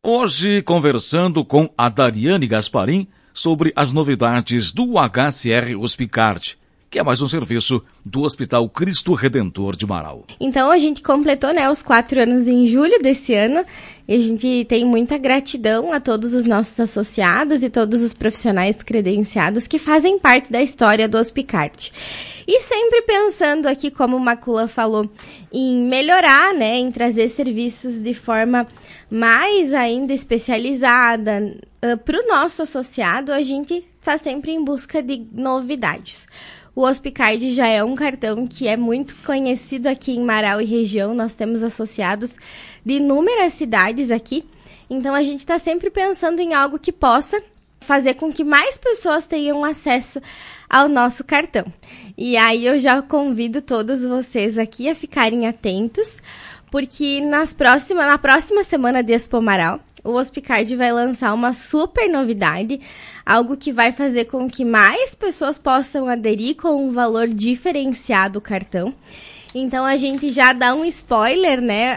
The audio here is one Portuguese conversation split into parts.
Hoje, conversando com a Dariane Gasparim sobre as novidades do HCR Hospicard, que é mais um serviço do Hospital Cristo Redentor de Marau. Então, a gente completou, os 4 anos em julho desse ano, e a gente tem muita gratidão a todos os nossos associados e todos os profissionais credenciados que fazem parte da história do Hospicard. E sempre pensando aqui, como o Macula falou, em melhorar, em trazer serviços de forma mais ainda especializada para o nosso associado, a gente está sempre em busca de novidades. O Hospicard já é um cartão que é muito conhecido aqui em Marau e região. Nós temos associados de inúmeras cidades aqui. Então, a gente está sempre pensando em algo que possa fazer com que mais pessoas tenham acesso ao nosso cartão. E aí, eu já convido todos vocês aqui a ficarem atentos, porque na próxima semana de Expo Marau, o Hospicard vai lançar uma super novidade, algo que vai fazer com que mais pessoas possam aderir com um valor diferenciado ao cartão. Então, a gente já dá um spoiler,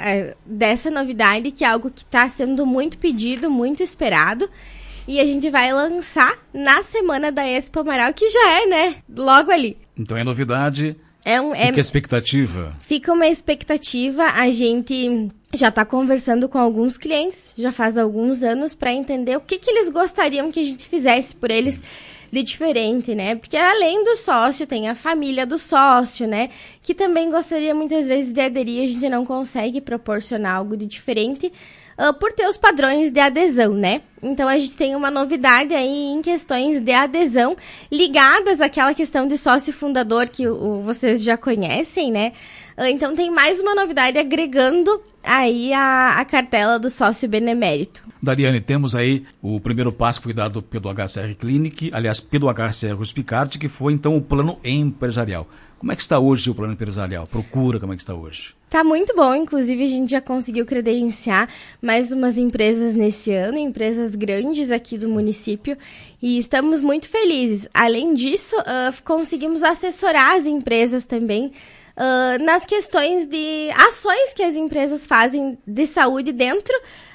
dessa novidade, que é algo que está sendo muito pedido, muito esperado. E a gente vai lançar na semana da Expo Marau, que já é, logo ali. Então é novidade, fica a expectativa. Fica uma expectativa, a gente já está conversando com alguns clientes, já faz alguns anos, para entender o que eles gostariam que a gente fizesse por eles de diferente, Porque além do sócio, tem a família do sócio, Que também gostaria muitas vezes de aderir, a gente não consegue proporcionar algo de diferente, por ter os padrões de adesão, Então, a gente tem uma novidade aí em questões de adesão ligadas àquela questão de sócio fundador que vocês já conhecem, Então, tem mais uma novidade agregando aí a cartela do sócio benemérito. Dariane, temos aí o primeiro passo que foi dado pelo HCR Clinic, aliás, pelo HCR Hospicard, que foi, então, o plano empresarial. Como é que está hoje o plano empresarial? Procura, como é que está hoje? Tá muito bom, inclusive a gente já conseguiu credenciar mais umas empresas nesse ano, empresas grandes aqui do município, e estamos muito felizes. Além disso, conseguimos assessorar as empresas também nas questões de ações que as empresas fazem de saúde dentro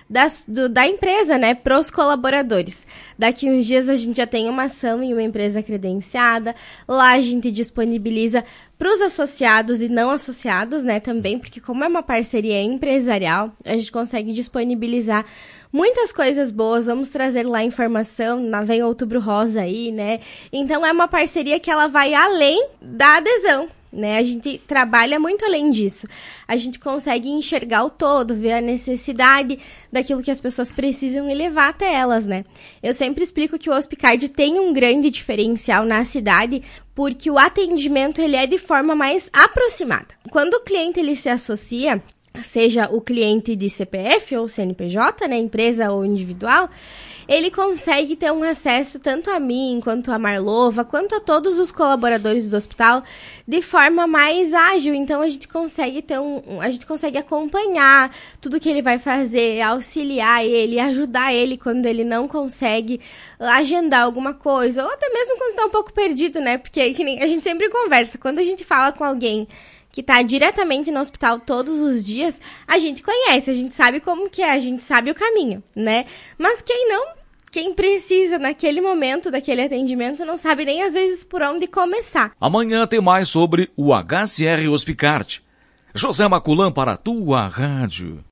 da empresa, para os colaboradores. Daqui uns dias a gente já tem uma ação em uma empresa credenciada, lá a gente disponibiliza para os associados e não associados, também, porque como é uma parceria empresarial, a gente consegue disponibilizar muitas coisas boas, vamos trazer lá informação, vem Outubro Rosa aí, Então é uma parceria que ela vai além da adesão. A gente trabalha muito além disso. A gente consegue enxergar o todo, ver a necessidade daquilo que as pessoas precisam e levar até elas, Eu sempre explico que o Hospicard tem um grande diferencial na cidade, porque o atendimento ele é de forma mais aproximada. Quando o cliente ele se associa, seja o cliente de CPF ou CNPJ, empresa ou individual, ele consegue ter um acesso tanto a mim, quanto a Marlova, quanto a todos os colaboradores do hospital de forma mais ágil. Então, a gente consegue a gente consegue acompanhar tudo que ele vai fazer, auxiliar ele, ajudar ele quando ele não consegue agendar alguma coisa, ou até mesmo quando está um pouco perdido, Porque que nem a gente sempre conversa, quando a gente fala com alguém que está diretamente no hospital todos os dias, a gente conhece, a gente sabe como que é, a gente sabe o caminho, Mas quem precisa naquele momento daquele atendimento não sabe nem às vezes por onde começar. Amanhã tem mais sobre o HCR Hospicard. José Maculan para a tua rádio.